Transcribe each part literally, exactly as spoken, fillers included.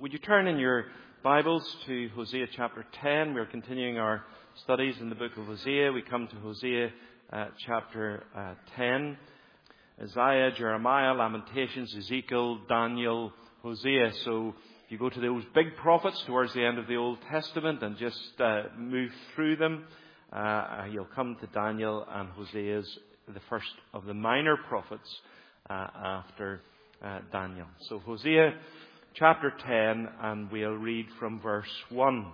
Would you turn in your Bibles to Hosea chapter ten? We're continuing our studies in the book of Hosea. We come to Hosea uh, chapter uh, ten. Isaiah, Jeremiah, Lamentations, Ezekiel, Daniel, Hosea. So if you go to those big prophets towards the end of the Old Testament and just uh, move through them, uh, you'll come to Daniel, and Hosea's the first of the minor prophets uh, after uh, Daniel. So Hosea chapter ten, and we'll read from verse one.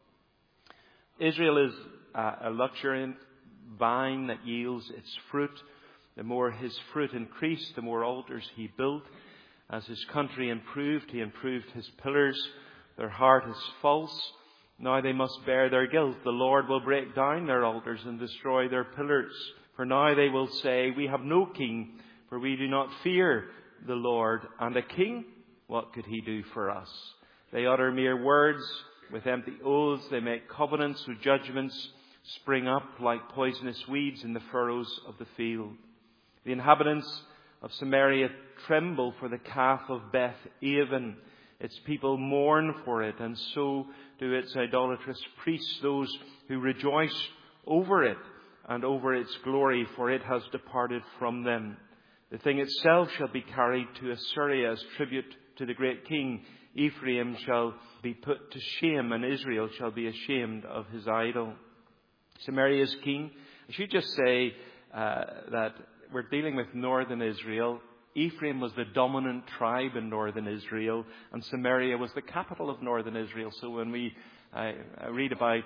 Israel is a luxuriant vine that yields its fruit. The more his fruit increased, the more altars he built. As his country improved, he improved his pillars. Their heart is false. Now they must bear their guilt. The Lord will break down their altars and destroy their pillars. For now they will say, we have no king, for we do not fear the Lord. And a king? What could he do for us? They utter mere words with empty oaths. They make covenants whose judgments spring up like poisonous weeds in the furrows of the field. The inhabitants of Samaria tremble for the calf of Beth Aven. Its people mourn for it, and so do its idolatrous priests, those who rejoice over it and over its glory, for it has departed from them. The thing itself shall be carried to Assyria as tribute to the great king. Ephraim shall be put to shame, and Israel shall be ashamed of his idol. Samaria's king. I should just say uh, that we're dealing with northern Israel. Ephraim was the dominant tribe in northern Israel, and Samaria was the capital of northern Israel. So when we uh, read about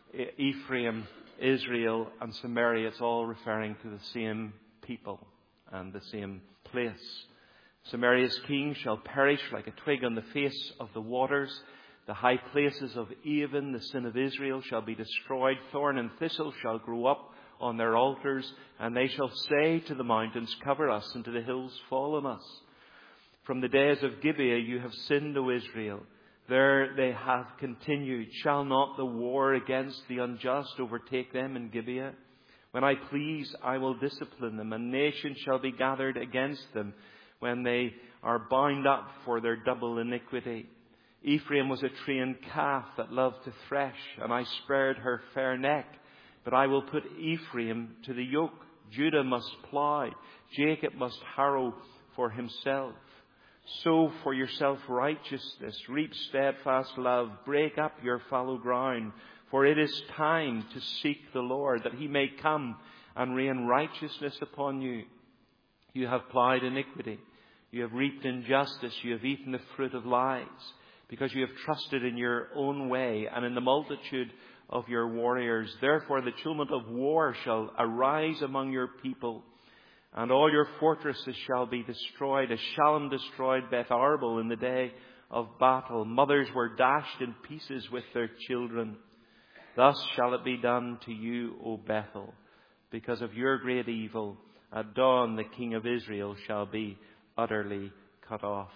Ephraim, Israel, and Samaria, it's all referring to the same people and the same place. Samaria's king shall perish like a twig on the face of the waters. The high places of Aven, the sin of Israel, shall be destroyed. Thorn and thistle shall grow up on their altars, and they shall say to the mountains, cover us, and to the hills, fall on us. From the days of Gibeah you have sinned, O Israel. There they have continued. Shall not the war against the unjust overtake them in Gibeah? When I please, I will discipline them, and nations shall be gathered against them when they are bound up for their double iniquity. Ephraim was a trained calf that loved to thresh, and I spared her fair neck. But I will put Ephraim to the yoke. Judah must plough. Jacob must harrow for himself. Sow for yourself righteousness. Reap steadfast love. Break up your fallow ground. For it is time to seek the Lord, that he may come and rain righteousness upon you. You have ploughed iniquity. You have reaped injustice. You have eaten the fruit of lies, because you have trusted in your own way and in the multitude of your warriors. Therefore the tumult of war shall arise among your people, and all your fortresses shall be destroyed, as Shalom destroyed Beth Arbel in the day of battle. Mothers were dashed in pieces with their children. Thus shall it be done to you, O Bethel, because of your great evil. At dawn the king of Israel shall be utterly cut off.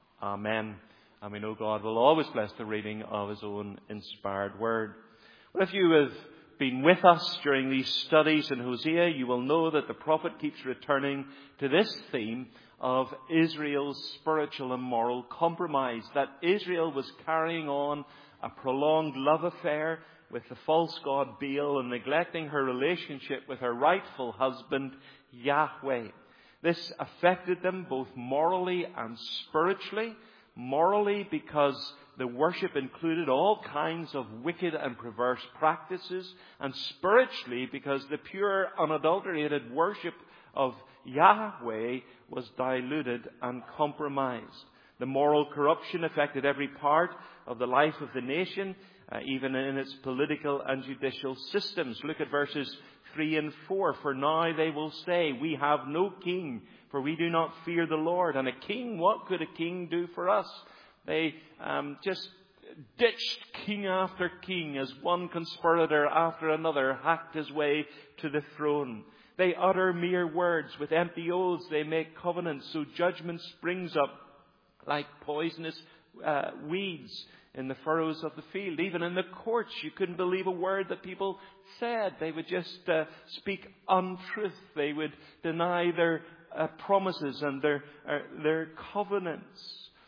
Amen. And we know God will always bless the reading of his own inspired word. Well, if you have been with us during these studies in Hosea, you will know that the prophet keeps returning to this theme of Israel's spiritual and moral compromise. That Israel was carrying on a prolonged love affair with the false god Baal and neglecting her relationship with her rightful husband, Yahweh. This affected them both morally and spiritually. Morally, because the worship included all kinds of wicked and perverse practices, and spiritually because the pure, unadulterated worship of Yahweh was diluted and compromised. The moral corruption affected every part of the life of the nation, uh, even in its political and judicial systems. Look at verses three and four. For now they will say, we have no king, for we do not fear the Lord. And a king, what could a king do for us? They um, just ditched king after king as one conspirator after another hacked his way to the throne. They utter mere words. With empty oaths they make covenants, so judgment springs up like poisonous uh, weeds in the furrows of the field. Even in the courts, you couldn't believe a word that people said. They would just uh, speak untruth. They would deny their uh, promises and their uh, their covenants.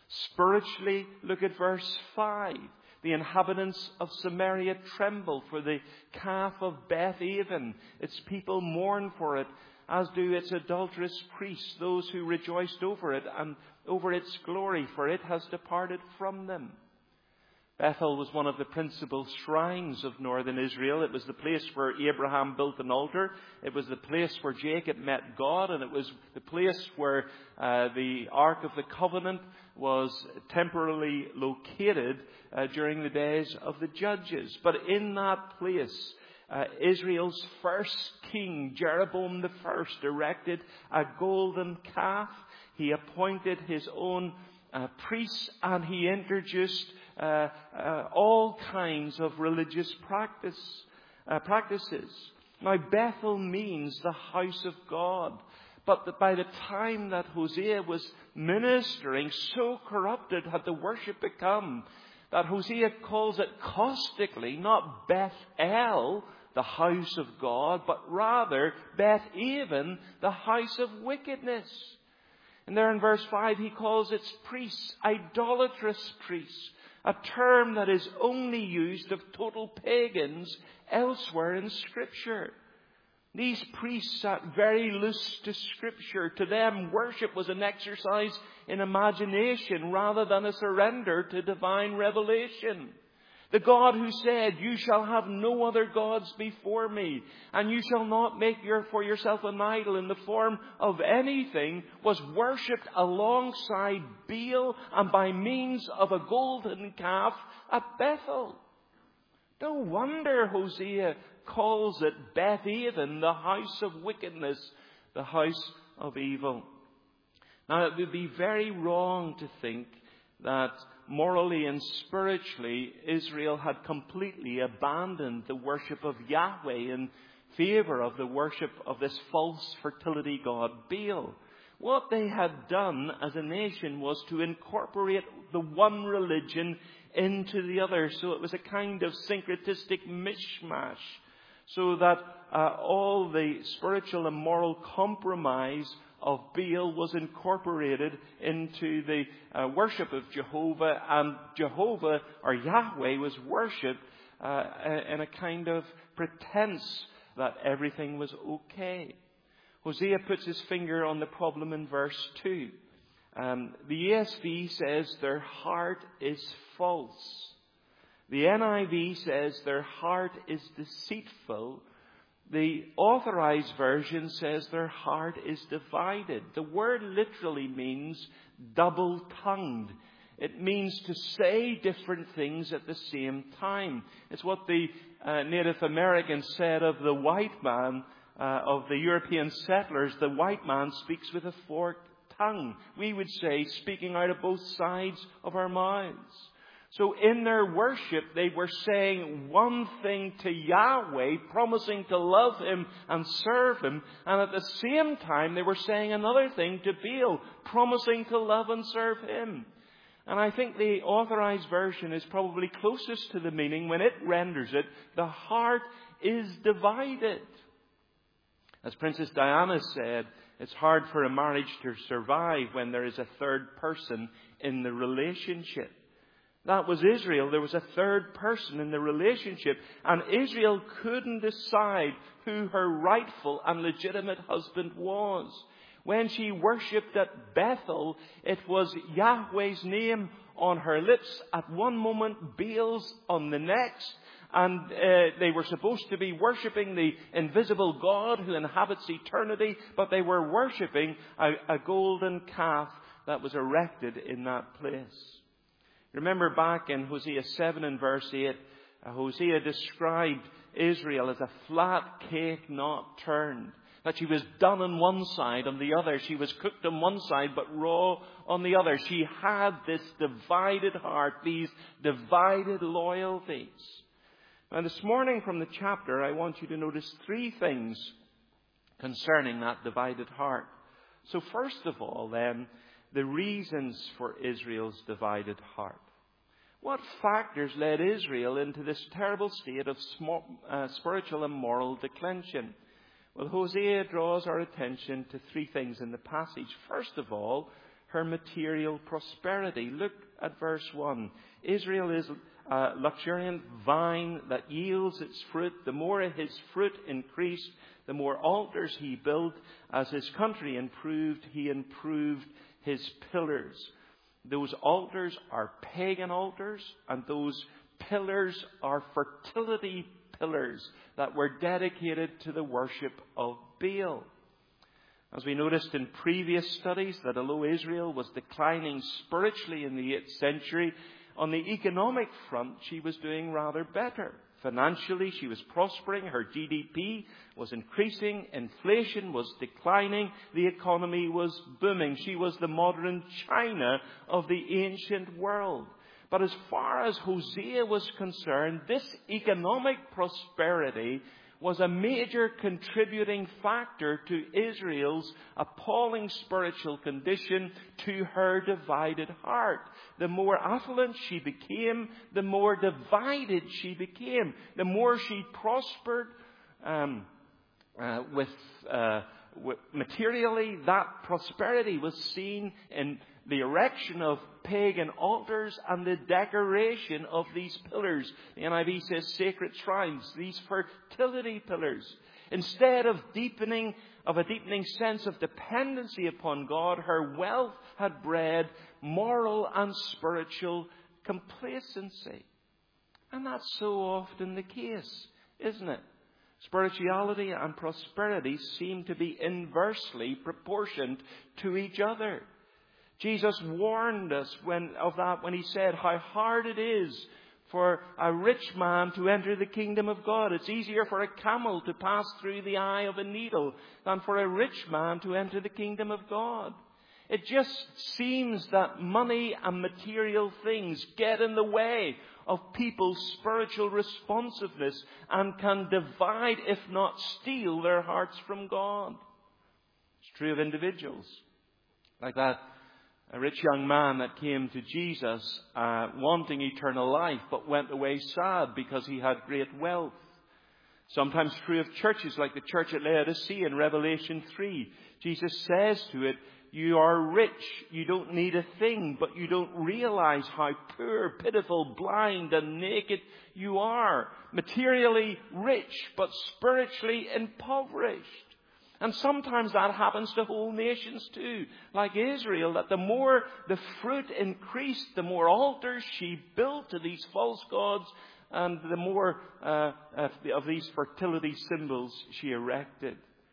Spiritually, look at verse five. The inhabitants of Samaria tremble for the calf of Beth-aven. Its people mourn for it, as do its adulterous priests, those who rejoiced over it and over its glory, for it has departed from them. Bethel was one of the principal shrines of northern Israel. It was the place where Abraham built an altar. It was the place where Jacob met God, and it was the place where uh, the Ark of the Covenant was temporarily located uh, during the days of the Judges. But in that place, uh, Israel's first king, Jeroboam the First, erected a golden calf. He appointed his own uh, priests, and he introduced Uh, uh, all kinds of religious practice, uh, practices. Now, Bethel means the house of God. But the, by the time that Hosea was ministering, so corrupted had the worship become that Hosea calls it caustically not Bethel, the house of God, but rather Beth-aven, the house of wickedness. And there in verse five, he calls its priests idolatrous priests, a term that is only used of total pagans elsewhere in Scripture. These priests sat very loose to Scripture. To them, worship was an exercise in imagination rather than a surrender to divine revelation. The God who said, "You shall have no other gods before me, and you shall not make your, for yourself an idol in the form of anything," was worshipped alongside Baal and by means of a golden calf at Bethel. No wonder Hosea calls it Beth-aven, the house of wickedness, the house of evil. Now, it would be very wrong to think that morally and spiritually Israel had completely abandoned the worship of Yahweh in favor of the worship of this false fertility god Baal. What they had done as a nation was to incorporate the one religion into the other. So it was a kind of syncretistic mishmash, so that uh, all the spiritual and moral compromise of Baal was incorporated into the uh, worship of Jehovah, and Jehovah, or Yahweh, was worshipped uh, in a kind of pretense that everything was okay. Hosea puts his finger on the problem in verse two. Um, the E S V says their heart is false. The N I V says their heart is deceitful. The Authorized Version says their heart is divided. The word literally means double-tongued. It means to say different things at the same time. It's what the uh, Native Americans said of the white man, uh, of the European settlers. The white man speaks with a forked tongue. We would say speaking out of both sides of our mouths. So in their worship, they were saying one thing to Yahweh, promising to love Him and serve Him. And at the same time, they were saying another thing to Baal, promising to love and serve Him. And I think the Authorized Version is probably closest to the meaning when it renders it, the heart is divided. As Princess Diana said, it's hard for a marriage to survive when there is a third person in the relationship. That was Israel. There was a third person in the relationship. And Israel couldn't decide who her rightful and legitimate husband was. When she worshipped at Bethel, it was Yahweh's name on her lips at one moment, Baal's on the next. And uh, they were supposed to be worshipping the invisible God who inhabits eternity, but they were worshipping a, a golden calf that was erected in that place. Remember back in Hosea seven and verse eight, uh, Hosea described Israel as a flat cake not turned. That she was done on one side, on the other. She was cooked on one side, but raw on the other. She had this divided heart, these divided loyalties. Now this morning from the chapter, I want you to notice three things concerning that divided heart. So first of all then, the reasons for Israel's divided heart. What factors led Israel into this terrible state of small, uh, spiritual and moral declension? Well, Hosea draws our attention to three things in the passage. First of all, her material prosperity. Look at verse one. Israel is a luxuriant vine that yields its fruit. The more his fruit increased, the more altars he built. As his country improved, he improved his pillars. Those altars are pagan altars, and those pillars are fertility pillars that were dedicated to the worship of Baal. As we noticed in previous studies, that although Israel was declining spiritually in the eighth century, on the economic front, she was doing rather better. Financially, she was prospering. Her G D P was increasing. Inflation was declining. The economy was booming. She was the modern China of the ancient world. But as far as Hosea was concerned, this economic prosperity was a major contributing factor to Israel's appalling spiritual condition, to her divided heart. The more affluent she became, the more divided she became. The more she prospered um, uh, with, uh, with materially, that prosperity was seen in the erection of pagan altars and the decoration of these pillars. The N I V says sacred shrines, these fertility pillars. Instead of deepening, of a deepening sense of dependency upon God, her wealth had bred moral and spiritual complacency. And that's so often the case, isn't it? Spirituality and prosperity seem to be inversely proportioned to each other. Jesus warned us when, of that when he said how hard it is for a rich man to enter the kingdom of God. It's easier for a camel to pass through the eye of a needle than for a rich man to enter the kingdom of God. It just seems that money and material things get in the way of people's spiritual responsiveness and can divide, if not steal, their hearts from God. It's true of individuals like that. A rich young man that came to Jesus uh, wanting eternal life, but went away sad because he had great wealth. Sometimes true of churches like the church at Laodicea in Revelation three. Jesus says to it, you are rich, you don't need a thing, but you don't realize how poor, pitiful, blind and naked you are. Materially rich, but spiritually impoverished. And sometimes that happens to whole nations too. Like Israel, that the more the fruit increased, the more altars she built to these false gods, and the more uh, of these fertility symbols she erected.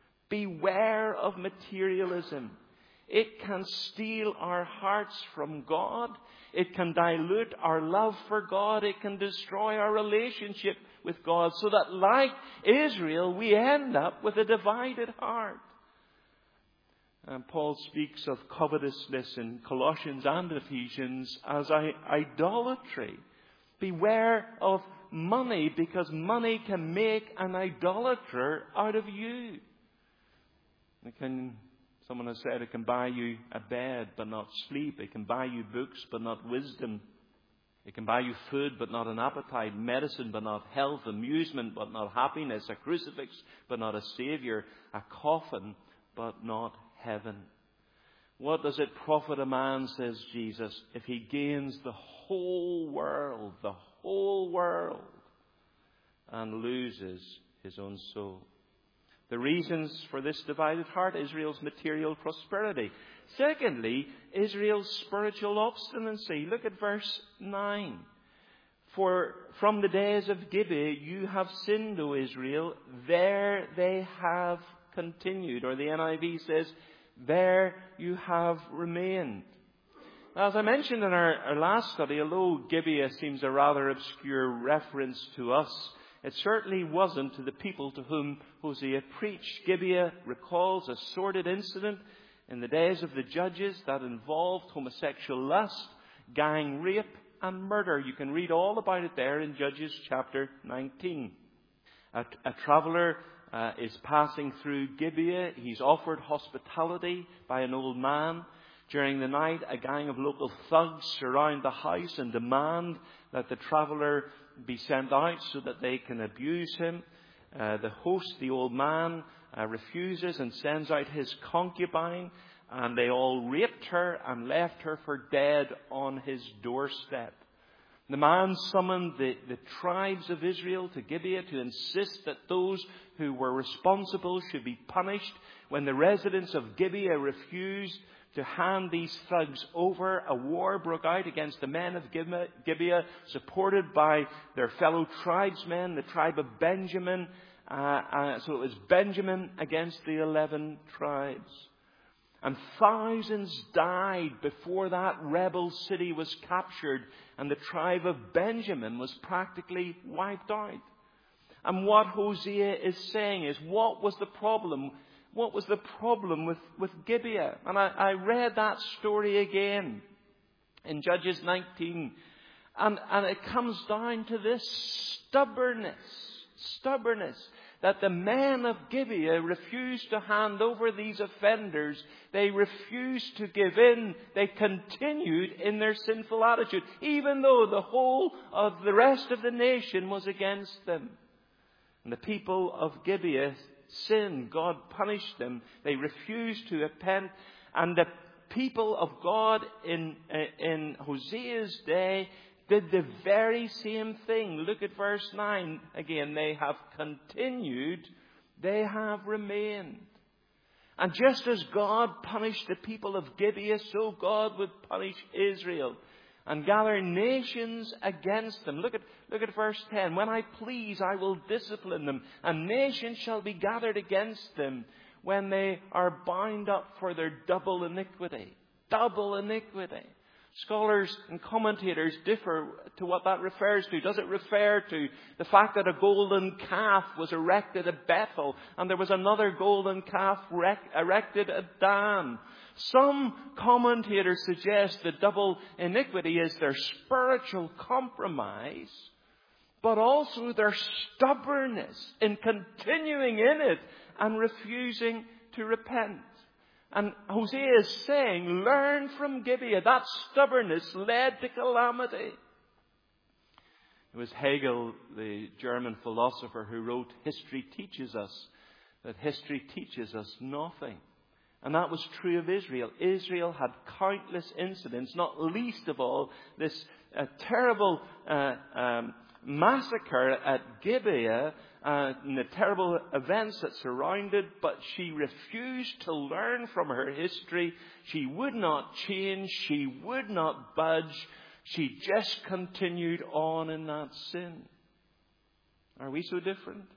Beware of materialism. It can steal our hearts from God. It can dilute our love for God. It can destroy our relationship with God, so that like Israel, we end up with a divided heart. And Paul speaks of covetousness in Colossians and Ephesians as idolatry. Beware of money, because money can make an idolater out of you. It can, someone has said it can buy you a bed but not sleep. It can buy you books but not wisdom. It can buy you food but not an appetite, medicine but not health, amusement but not happiness, a crucifix but not a saviour, a coffin but not heaven. What does it profit a man, says Jesus, if he gains the whole world, the whole world, and loses his own soul? The reasons for this divided heart: Israel's material prosperity. Secondly, Israel's spiritual obstinacy. Look at verse nine. For from the days of Gibeah you have sinned, O Israel. There they have continued. Or the N I V says, there you have remained. As I mentioned in our, our last study, although Gibeah seems a rather obscure reference to us, it certainly wasn't to the people to whom Hosea preached. Gibeah recalls a sordid incident in the days of the judges that involved homosexual lust, gang rape, and murder. You can read all about it there in Judges chapter nineteen. A, a traveller uh, is passing through Gibeah. He's offered hospitality by an old man. During the night, a gang of local thugs surround the house and demand that the traveller be sent out so that they can abuse him. Uh, the host, the old man, uh, refuses and sends out his concubine. and they all raped her and left her for dead on his doorstep. The man summoned the, the tribes of Israel to Gibeah to insist that those who were responsible should be punished. When the residents of Gibeah refused to hand these thugs over, a war broke out against the men of Gibeah, supported by their fellow tribesmen, the tribe of Benjamin. Uh, uh, so it was Benjamin against the eleven tribes. And thousands died before that rebel city was captured, and the tribe of Benjamin was practically wiped out. And what Hosea is saying is, what was the problem? What was the problem with, with Gibeah? And I, I read that story again in Judges nineteen. And, and it comes down to this stubbornness. Stubbornness. That the men of Gibeah refused to hand over these offenders. They refused to give in. They continued in their sinful attitude, even though the whole of the rest of the nation was against them. And the people of Gibeah sinned. God punished them. They refused to repent. And the people of God in, in Hosea's day did the very same thing. Look at verse nine again. They have continued, they have remained. And just as God punished the people of Gibeah, so God would punish Israel and gather nations against them. Look at, look at verse ten. When I please, I will discipline them, and nations shall be gathered against them when they are bound up for their double iniquity. Double iniquity. Scholars and commentators differ to what that refers to. Does it refer to the fact that a golden calf was erected at Bethel and there was another golden calf erected at Dan? Some commentators suggest that double iniquity is their spiritual compromise, but also their stubbornness in continuing in it and refusing to repent. And Hosea is saying, learn from Gibeah. That stubbornness led to calamity. It was Hegel, the German philosopher, who wrote, "History teaches us that history teaches us nothing." And that was true of Israel. Israel had countless incidents, not least of all this uh, terrible uh, um, massacre at Gibeah, Uh, and the terrible events that surrounded, but she refused to learn from her history. She would not change. She would not budge. She just continued on in that sin. Are we so different?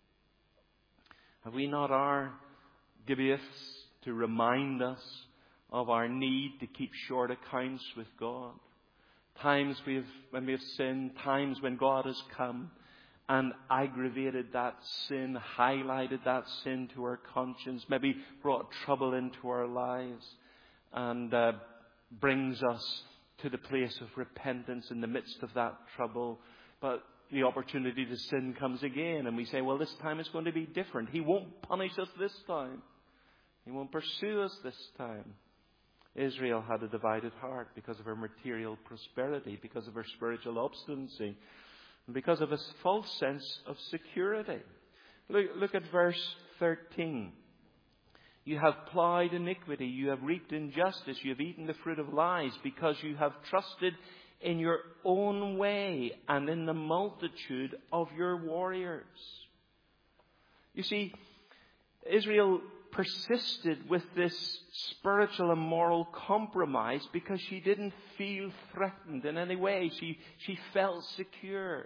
Have we not our Gibeahs to remind us of our need to keep short accounts with God? Times we have, when we have sinned, times when God has come and aggravated that sin, highlighted that sin to our conscience, maybe brought trouble into our lives, and uh, brings us to the place of repentance in the midst of that trouble. But the opportunity to sin comes again, and we say, well, this time it's going to be different. He won't punish us this time. He won't pursue us this time. Israel had a divided heart because of her material prosperity, because of her spiritual obstinacy, because of a false sense of security. Look, look at verse thirteen. You have plowed iniquity, you have reaped injustice, you have eaten the fruit of lies, because you have trusted in your own way and in the multitude of your warriors. You see, Israel persisted with this spiritual and moral compromise because she didn't feel threatened in any way. She, she felt secure.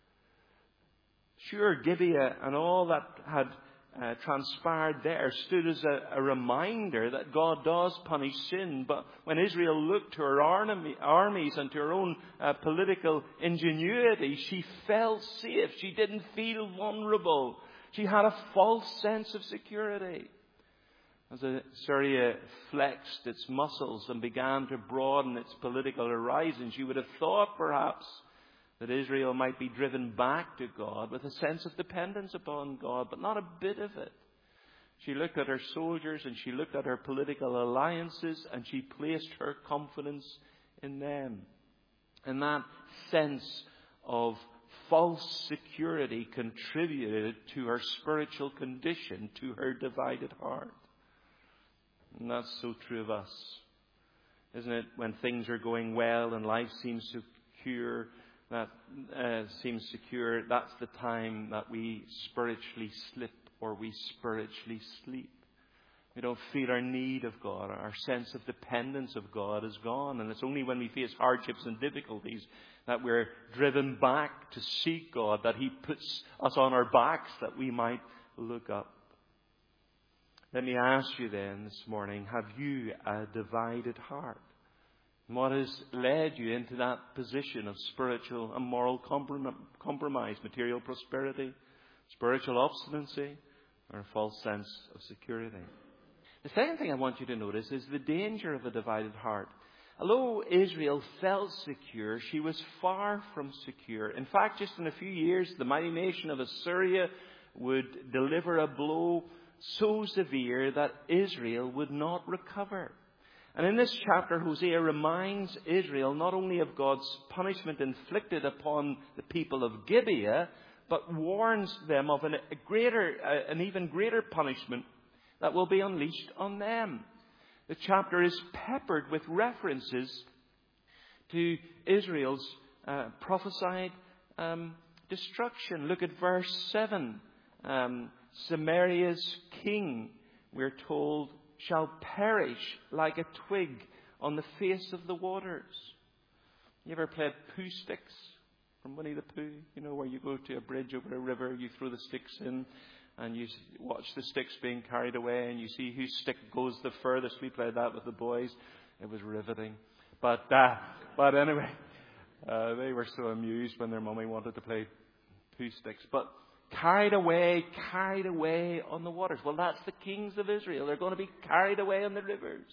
Sure, Gibeah and all that had uh, transpired there stood as a, a reminder that God does punish sin. But when Israel looked to her army, armies and to her own uh, political ingenuity, she felt safe. She didn't feel vulnerable. She had a false sense of security. As Assyria flexed its muscles and began to broaden its political horizons, you would have thought perhaps that Israel might be driven back to God with a sense of dependence upon God, but not a bit of it. She looked at her soldiers and she looked at her political alliances and she placed her confidence in them. And that sense of false security contributed to her spiritual condition, to her divided heart. And that's so true of us. Isn't it? When things are going well and life seems secure, that uh, seems secure, that's the time that we spiritually slip or we spiritually sleep. We don't feel our need of God. Our sense of dependence of God is gone. And it's only when we face hardships and difficulties that we're driven back to seek God, that He puts us on our backs that we might look up. Let me ask you then this morning, have you a divided heart? And what has led you into that position of spiritual and moral compromise, material prosperity, spiritual obstinacy, or a false sense of security? The second thing I want you to notice is the danger of a divided heart. Although Israel felt secure, she was far from secure. In fact, just in a few years, the mighty nation of Assyria would deliver a blow so severe that Israel would not recover. And in this chapter, Hosea reminds Israel not only of God's punishment inflicted upon the people of Gibeah, but warns them of an, a greater, uh, an even greater punishment that will be unleashed on them. The chapter is peppered with references to Israel's uh, prophesied um, destruction. Look at verse seven. Um, Samaria's king, we're told, shall perish like a twig on the face of the waters. You ever played poo sticks from Winnie the Pooh? You know, where you go to a bridge over a river, you throw the sticks in, and you watch the sticks being carried away, and you see whose stick goes the furthest. We played that with the boys. It was riveting. But uh, but anyway, uh, they were so amused when their mummy wanted to play poo sticks. But carried away, carried away on the waters. Well, that's the kings of Israel. They're going to be carried away on the rivers.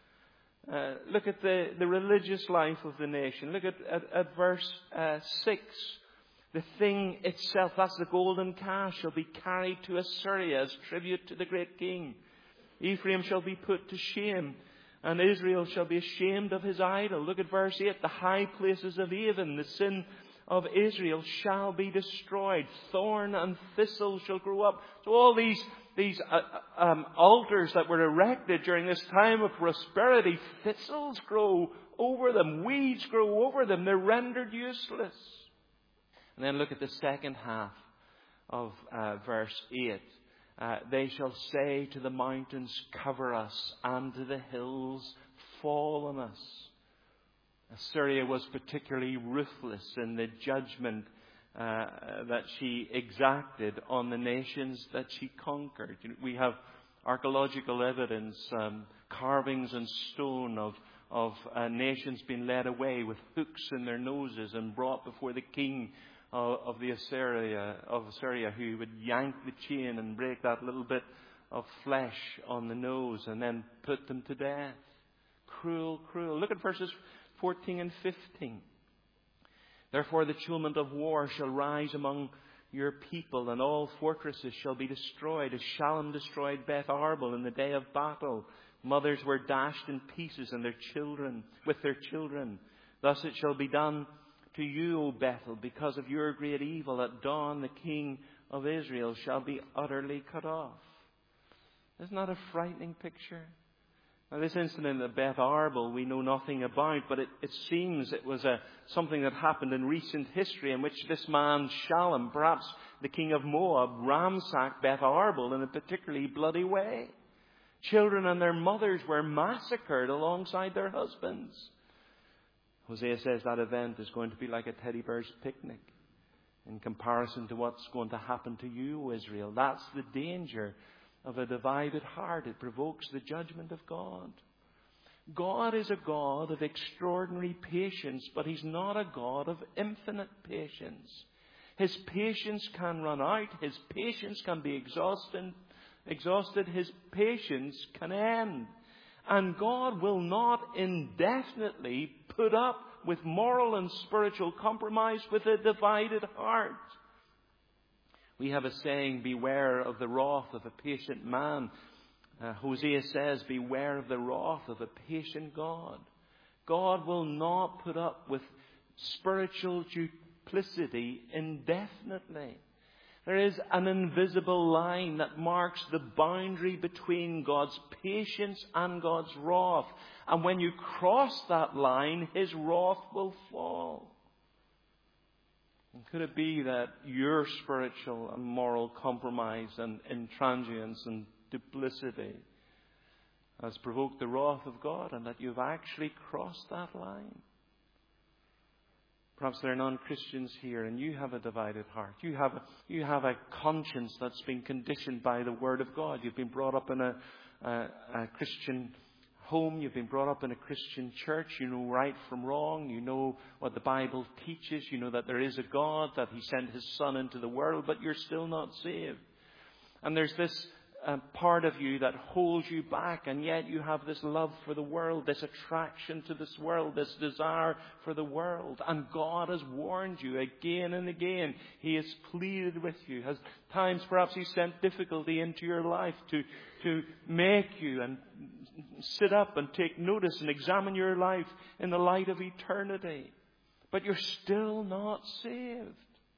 Uh, look at the, the religious life of the nation. Look at, at, at verse uh, six. The thing itself, that's the golden calf, shall be carried to Assyria as tribute to the great king. Ephraim shall be put to shame, and Israel shall be ashamed of his idol. Look at verse eight. The high places of Avon, the sin of Israel, shall be destroyed. Thorn and thistle shall grow up. So all these, these uh, um, altars that were erected during this time of prosperity, thistles grow over them. Weeds grow over them. They're rendered useless. And then look at the second half of uh, verse eight. Uh, they shall say to the mountains, cover us, and to the hills, fall on us. Assyria was particularly ruthless in the judgment uh, that she exacted on the nations that she conquered. We have archaeological evidence, um, carvings in stone of of uh, nations being led away with hooks in their noses and brought before the king of, of the Assyria of Assyria, who would yank the chain and break that little bit of flesh on the nose and then put them to death. Cruel, cruel. Look at verses fourteen and fifteen. Therefore the tumult of war shall rise among your people, and all fortresses shall be destroyed, as Shalom destroyed Beth Arbel in the day of battle. Mothers were dashed in pieces, and their children with their children. Thus it shall be done to you, O Bethel, because of your great evil. At dawn the king of Israel shall be utterly cut off. Isn't that a frightening picture? Now, this incident at Beth Arbel we know nothing about, but it, it seems it was a, something that happened in recent history in which this man, Shalom, perhaps the king of Moab, ransacked Beth Arbel in a particularly bloody way. Children and their mothers were massacred alongside their husbands. Hosea says that event is going to be like a teddy bear's picnic in comparison to what's going to happen to you, Israel. That's the danger of a divided heart. It provokes the judgment of God. God is a God of extraordinary patience, but He's not a God of infinite patience. His patience can run out. His patience can be exhausted. Exhausted, His patience can end. And God will not indefinitely put up with moral and spiritual compromise with a divided heart. We have a saying, beware of the wrath of a patient man. Uh, Hosea says, beware of the wrath of a patient God. God will not put up with spiritual duplicity indefinitely. There is an invisible line that marks the boundary between God's patience and God's wrath. And when you cross that line, His wrath will fall. And could it be that your spiritual and moral compromise and intransigence and duplicity has provoked the wrath of God, and that you've actually crossed that line? Perhaps there are non-Christians here, and you have a divided heart. You have a, you have a conscience that's been conditioned by the Word of God. You've been brought up in a, a, a Christian home. You've been brought up in a Christian church. You know right from wrong. You know what the Bible teaches. You know that there is a God, that He sent His Son into the world, but you're still not saved. And there's this uh, part of you that holds you back, and yet you have this love for the world, this attraction to this world, this desire for the world. And God has warned you again and again. He has pleaded with you. Has times perhaps He sent difficulty into your life to, to make you and sit up and take notice and examine your life in the light of eternity. But you're still not saved.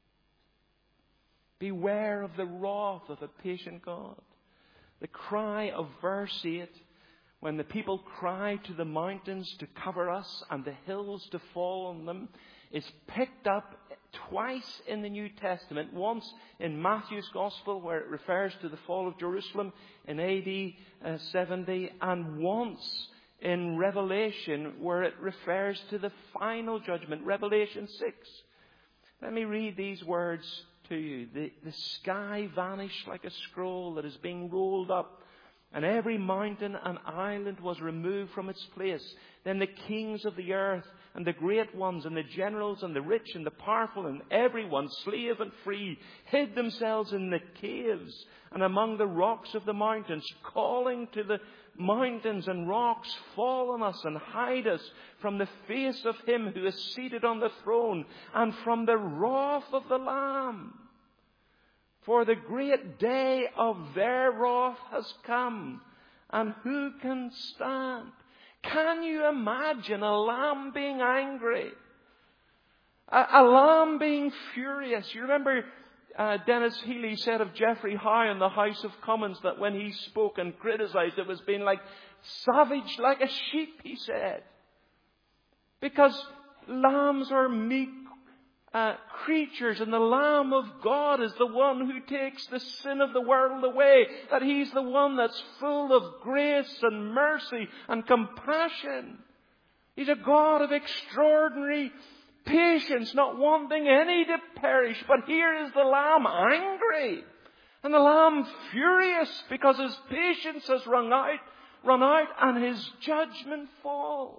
Beware of the wrath of a patient God. The cry of verse eight, when the people cry to the mountains to cover us and the hills to fall on them, is picked up twice in the New Testament. Once in Matthew's Gospel, where it refers to the fall of Jerusalem in A D seventy, and once in Revelation, where it refers to the final judgment, Revelation six. Let me read these words to you. The, the sky vanished like a scroll that is being rolled up, and every mountain and island was removed from its place. Then the kings of the earth and the great ones and the generals and the rich and the powerful and everyone, slave and free, hid themselves in the caves and among the rocks of the mountains, calling to the mountains and rocks, fall on us and hide us from the face of Him who is seated on the throne and from the wrath of the Lamb. For the great day of their wrath has come, and who can stand? Can you imagine a lamb being angry? A, a lamb being furious? You remember uh, Dennis Healy said of Geoffrey Howe in the House of Commons that when he spoke and criticised, it was being like savage like a sheep, he said. Because lambs are meek Uh, creatures, and the Lamb of God is the one who takes the sin of the world away. That He's the one that's full of grace and mercy and compassion. He's a God of extraordinary patience, not wanting any to perish. But here is the Lamb angry, and the Lamb furious because His patience has run out, run out, and His judgment falls.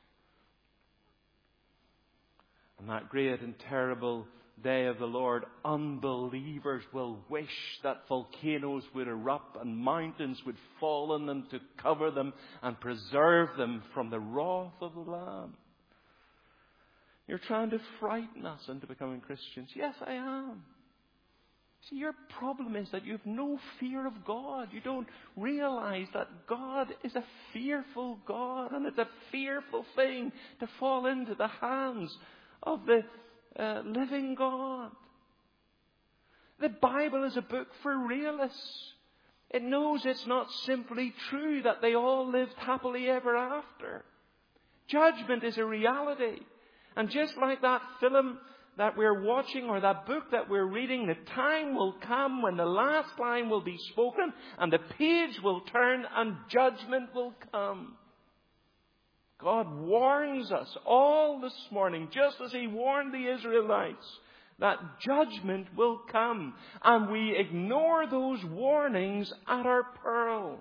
On that great and terrible day of the Lord, unbelievers will wish that volcanoes would erupt and mountains would fall on them to cover them and preserve them from the wrath of the Lamb. You're trying to frighten us into becoming Christians. Yes, I am. See, your problem is that you have no fear of God. You don't realize that God is a fearful God, and it's a fearful thing to fall into the hands of the uh, living God. The Bible is a book for realists. It knows it's not simply true that they all lived happily ever after. Judgment is a reality. And just like that film that we're watching or that book that we're reading, the time will come when the last line will be spoken and the page will turn and judgment will come. God warns us all this morning, just as He warned the Israelites, that judgment will come. And we ignore those warnings at our peril.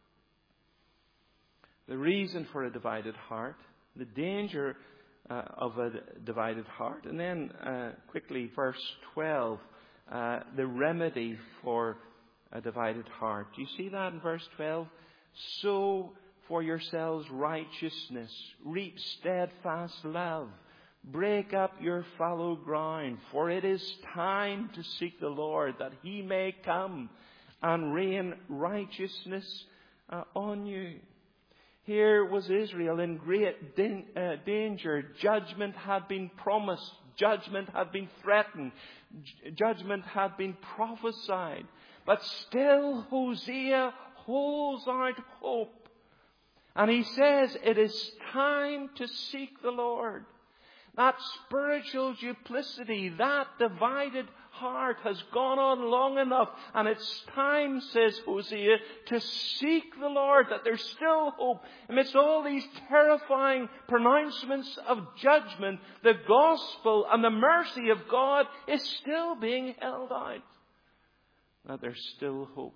The reason for a divided heart, the danger uh, of a divided heart. And then uh, quickly, verse twelve, uh, the remedy for a divided heart. Do you see that in verse twelve? So for yourselves righteousness, reap steadfast love, break up your fallow ground, for it is time to seek the Lord, that He may come and rain righteousness uh, on you. Here was Israel in great din- uh, danger. Judgment had been promised. Judgment had been threatened. J- judgment had been prophesied. But still Hosea holds out hope. And he says it is time to seek the Lord. That spiritual duplicity, that divided heart has gone on long enough. And it's time, says Hosea, to seek the Lord, that there's still hope. Amidst all these terrifying pronouncements of judgment, the gospel and the mercy of God is still being held out. That there's still hope.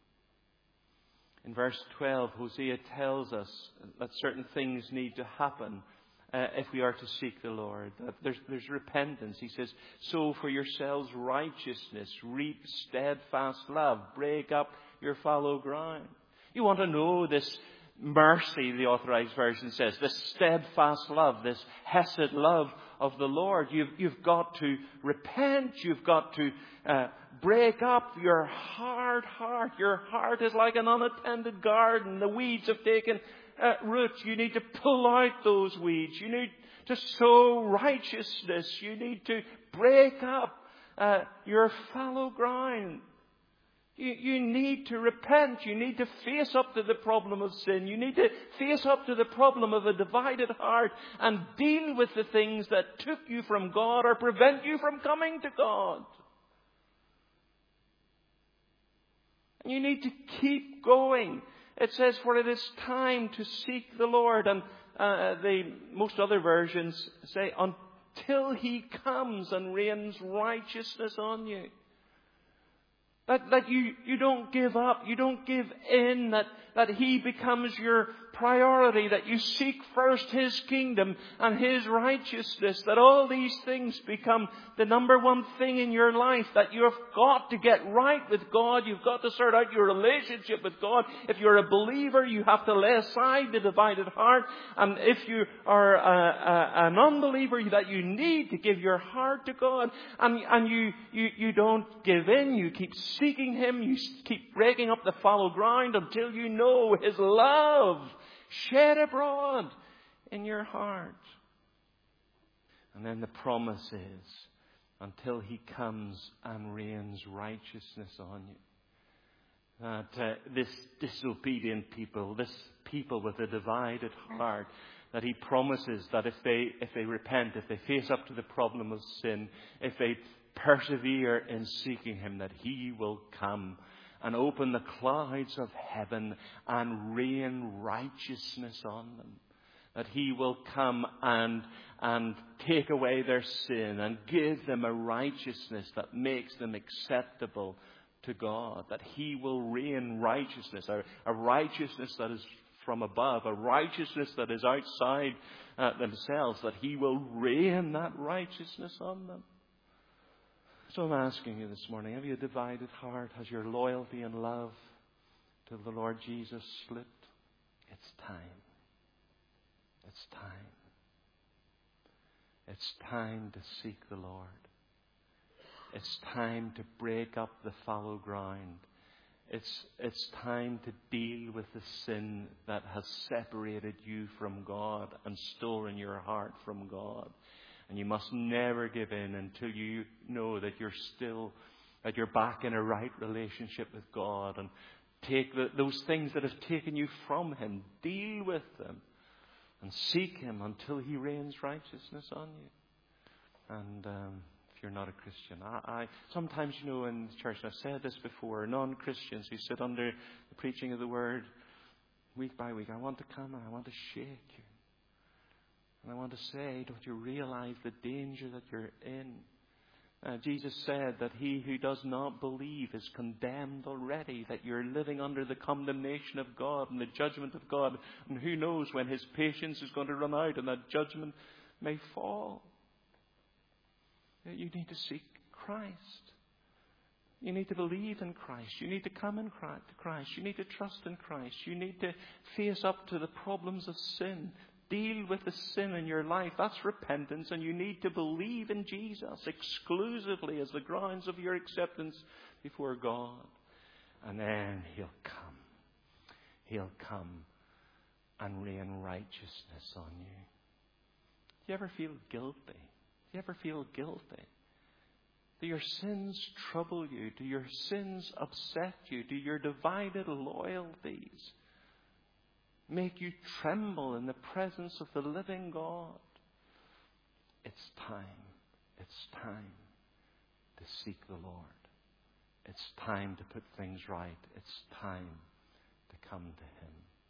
In verse twelve, Hosea tells us that certain things need to happen uh, if we are to seek the Lord. That there's, there's repentance. He says, sow for yourselves righteousness, reap steadfast love, break up your fallow ground. You want to know this mercy, the Authorized Version says, this steadfast love, this hesed love of the Lord. You've, you've got to repent. You've got to uh, break up your hard heart. Your heart is like an unattended garden. The weeds have taken uh, root. You need to pull out those weeds. You need to sow righteousness. You need to break up uh, your fallow ground. You, you need to repent. You need to face up to the problem of sin. You need to face up to the problem of a divided heart and deal with the things that took you from God or prevent you from coming to God. And you need to keep going. It says, for it is time to seek the Lord. And uh, the most other versions say, until He comes and rains righteousness on you. That, that you, you don't give up, you don't give in, that, that He becomes your priority, that you seek first His kingdom and His righteousness, that all these things become the number one thing in your life, that you have got to get right with God, you've got to sort out your relationship with God. If you're a believer, you have to lay aside the divided heart, and if you are a, a, an unbeliever, that you need to give your heart to God, and, and you, you, you don't give in, you keep seeking Him, you keep breaking up the fallow ground until you know His love shed abroad in your heart. And then the promise is, until He comes and rains righteousness on you. That uh, this disobedient people, this people with a divided heart, that He promises that if they, if they repent, if they face up to the problem of sin, if they persevere in seeking Him, that He will come and open the clouds of heaven and rain righteousness on them. That He will come and, and take away their sin and give them a righteousness that makes them acceptable to God. That He will rain righteousness, a, a righteousness that is from above, a righteousness that is outside uh, themselves, that He will rain that righteousness on them. So I'm asking you this morning, have you a divided heart? Has your loyalty and love to the Lord Jesus slipped? It's time. It's time. It's time to seek the Lord. It's time to break up the fallow ground. It's, it's time to deal with the sin that has separated you from God and stolen your heart from God. And you must never give in until you know that you're still, that you're back in a right relationship with God. And take the, those things that have taken you from Him, deal with them, and seek Him until He rains righteousness on you. And um, if you're not a Christian, I, I sometimes, you know, in the church, and I've said this before, non-Christians who sit under the preaching of the Word week by week, I want to come and I want to shake you. And I want to say, don't you realize the danger that you're in? Uh, Jesus said that he who does not believe is condemned already, that you're living under the condemnation of God and the judgment of God. And who knows when His patience is going to run out and that judgment may fall. You need to seek Christ. You need to believe in Christ. You need to come in Christ. You need to trust in Christ. You need to face up to the problems of sin. Deal with the sin in your life. That's repentance. And you need to believe in Jesus exclusively as the grounds of your acceptance before God. And then He'll come. He'll come and rain righteousness on you. Do you ever feel guilty? Do you ever feel guilty? Do your sins trouble you? Do your sins upset you? Do your divided loyalties make you tremble in the presence of the living God? It's time. It's time to seek the Lord. It's time to put things right. It's time to come to Him.